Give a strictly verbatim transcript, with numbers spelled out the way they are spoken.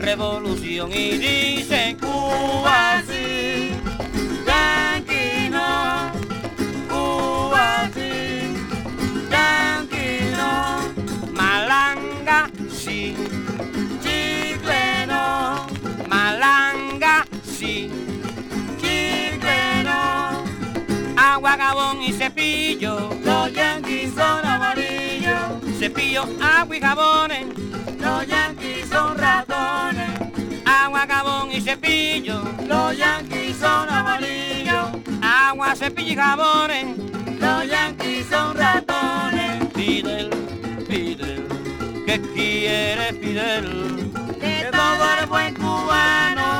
revolución y dice Cuba sí, Yankee no, Cuba sí, Yankee no, malanga sí, chicle no, malanga sí, chicle no, agua, jabón y cepillo, los yanquis son amarillos, cepillo, agua y jabones, los yanquis son ratones, agua, jabón y cepillo, los yanquis son amarillos, agua, cepillo y jabones, los yanquis son ratones. Fidel, Fidel, ¿qué quiere Fidel? Que todo el buen cubano